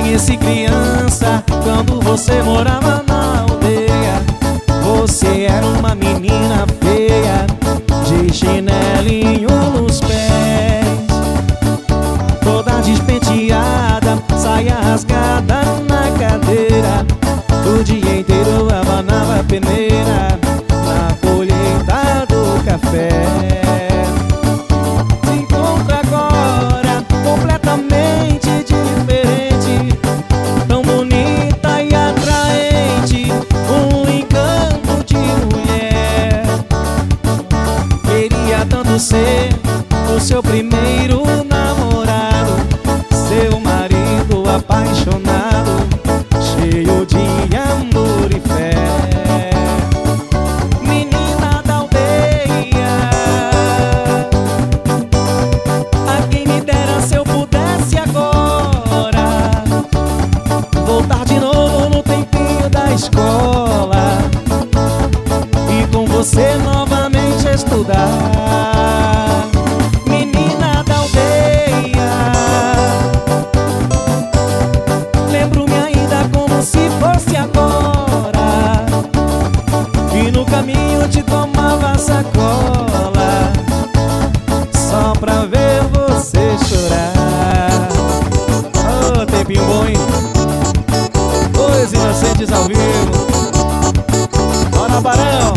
conheci criança quando você morava na aldeia. Você era uma menina feia, de chinelinho nos pés, toda despenteada, saia rasgada na cadeira. O dia inteiro abanava a peneira na colheita do café. Se encontra agora completamente diferente, tão bonita e atraente, um encanto de mulher. Queria tanto ser o seu primeiro namorado, seu marido apaixonado, cheio de amor e fé. Menina da aldeia, a quem me dera se eu pudesse agora voltar de novo no tempinho da escola e com você novamente estudar. Menina da aldeia, lembro-me ainda como se fosse agora, e no caminho te tomava sacola só pra ver você chorar. Oh, tempinho bom, hein? Dois inocentes ao vivo. Bora, Barão!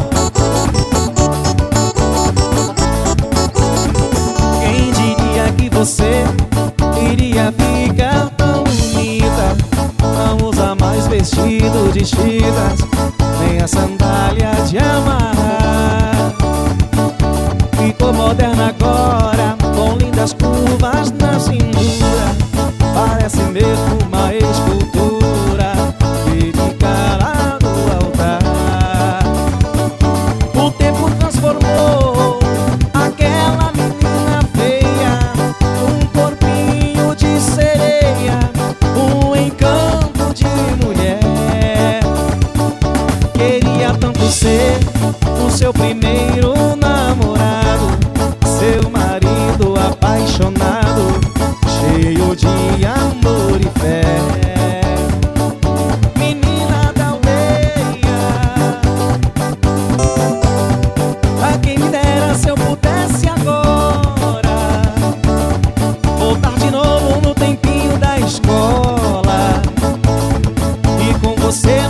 Quem diria que você iria ficar tão bonita, não usa mais vestido de chitas, nem a sandália de amarrar. Ficou moderna agora, com lindas curvas na cintura, parece mesmo uma escultura fica lá no altar. O tempo transformou aquela menina feia, um corpinho de sereia, um encanto de mulher. Queria tanto ser o seu primeiro namorado, seu marido apaixonado, cheio de amor e fé. Menina da aldeia, a quem me dera se eu pudesse agora voltar de novo no tempinho da escola e com você